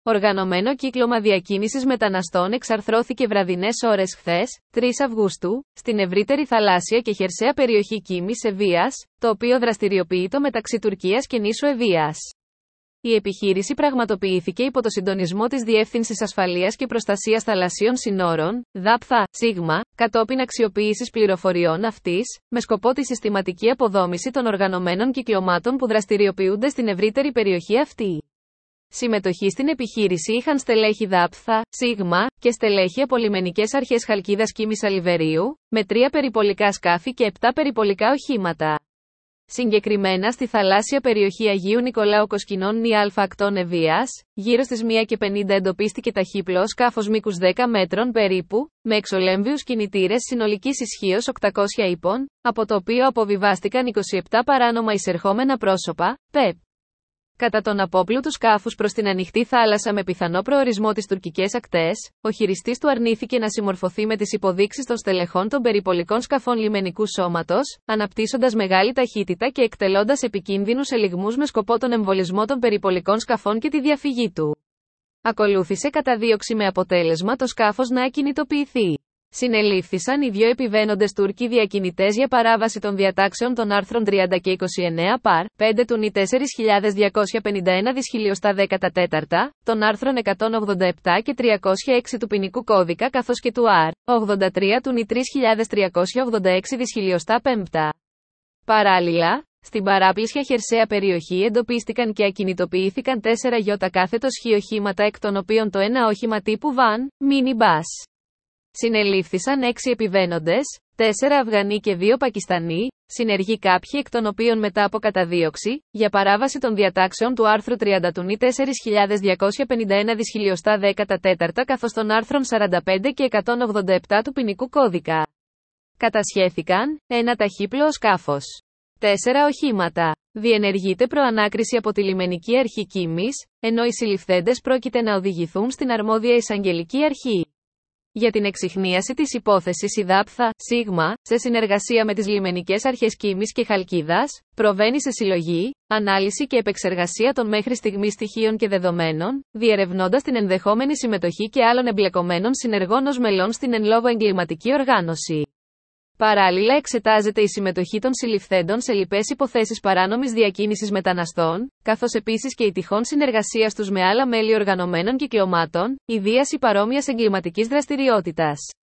Οργανωμένο κύκλωμα διακίνησης μεταναστών εξαρθρώθηκε βραδινές ώρες χθες, 3 Αυγούστου, στην ευρύτερη θαλάσσια και χερσαία περιοχή Κίμης Ευβοίας, το οποίο δραστηριοποιείται μεταξύ Τουρκίας και νήσου Ευβοίας. Η επιχείρηση πραγματοποιήθηκε υπό το συντονισμό της Διεύθυνσης Ασφαλείας και Προστασίας Θαλασσίων Συνόρων, ΔΑΠΘΑ, ΣΥΓΜΑ, κατόπιν αξιοποίησης πληροφοριών αυτής, με σκοπό τη συστηματική αποδόμηση των οργανωμένων κυκλωμάτων που δραστηριοποιούνται στην ευρύτερη περιοχή αυτή. Συμμετοχή στην επιχείρηση είχαν στελέχη ΔΑΠΘΑ, ΣΥΓΜΑ και στελέχη από λιμενικές αρχές Χαλκίδας Κίμης Αλιβερίου, με 3 περιπολικά σκάφη και 7 περιπολικά οχήματα. Συγκεκριμένα στη θαλάσσια περιοχή Αγίου Νικολάου Κοσκινών νη Αλφα ακτών Ευβοίας, γύρω στις 1:50 εντοπίστηκε ταχύπλοο σκάφος μήκους 10 μέτρων περίπου, με εξολέμβιους κινητήρες συνολικής ισχύως 800 ύπων, από το οποίο αποβιβάστηκαν 27 παράνομα εισερχόμενα πρόσωπα, ΠΕΠ. Κατά τον απόπλου του σκάφους προς την ανοιχτή θάλασσα με πιθανό προορισμό τις τουρκικές ακτές, ο χειριστής του αρνήθηκε να συμμορφωθεί με τις υποδείξεις των στελεχών των περιπολικών σκαφών λιμενικού σώματος, αναπτύσσοντας μεγάλη ταχύτητα και εκτελώντας επικίνδυνους ελιγμούς με σκοπό τον εμβολισμό των περιπολικών σκαφών και τη διαφυγή του. Ακολούθησε καταδίωξη με αποτέλεσμα το σκάφος να ακινητοποιηθεί. Συνελήφθησαν οι 2 επιβαίνοντες Τούρκοι διακινητές για παράβαση των διατάξεων των άρθρων 30 και 29 παρ. 5 του νη 4251 δισχιλιοστά 14, των άρθρων 187 και 306 του ποινικού κώδικα καθώς και του άρ. 83 του νη 3386 δισχιλιοστά 5. Παράλληλα, στην παράπλησια χερσαία περιοχή εντοπίστηκαν και ακινητοποιήθηκαν 4 γιώτα κάθετος χ οχήματα, εκ των οποίων το ένα όχημα τύπου βαν, μίνι μπας. Συνελήφθησαν 6 επιβαίνοντες, 4 Αφγανοί και 2 Πακιστανοί, συνεργοί κάποιοι εκ των οποίων μετά από καταδίωξη, για παράβαση των διατάξεων του άρθρου 30 του νη 4251 δισχιλιοστά 14 καθώς των άρθρων 45 και 187 του ποινικού κώδικα. Κατασχέθηκαν, 1 ταχύπλοο σκάφος. 4 οχήματα. Διενεργείται προανάκριση από τη λιμενική αρχή Κίμης, ενώ οι συλληφθέντες πρόκειται να οδηγηθούν στην αρμόδια εισαγγελική αρχή. Για την εξιχνίαση της υπόθεσης η ΔΑΠΘΑ, ΣΥΓΜΑ, σε συνεργασία με τις λιμενικές αρχές Κίμης και Χαλκίδας, προβαίνει σε συλλογή, ανάλυση και επεξεργασία των μέχρι στιγμής στοιχείων και δεδομένων, διερευνώντας την ενδεχόμενη συμμετοχή και άλλων εμπλεκομένων συνεργών ως μελών στην εν λόγω εγκληματική οργάνωση. Παράλληλα εξετάζεται η συμμετοχή των συλληφθέντων σε λοιπές υποθέσεις παράνομης διακίνησης μεταναστών, καθώς επίσης και η τυχόν συνεργασία τους με άλλα μέλη οργανωμένων κυκλωμάτων, ιδίας ή παρόμοιας εγκληματικής δραστηριότητας.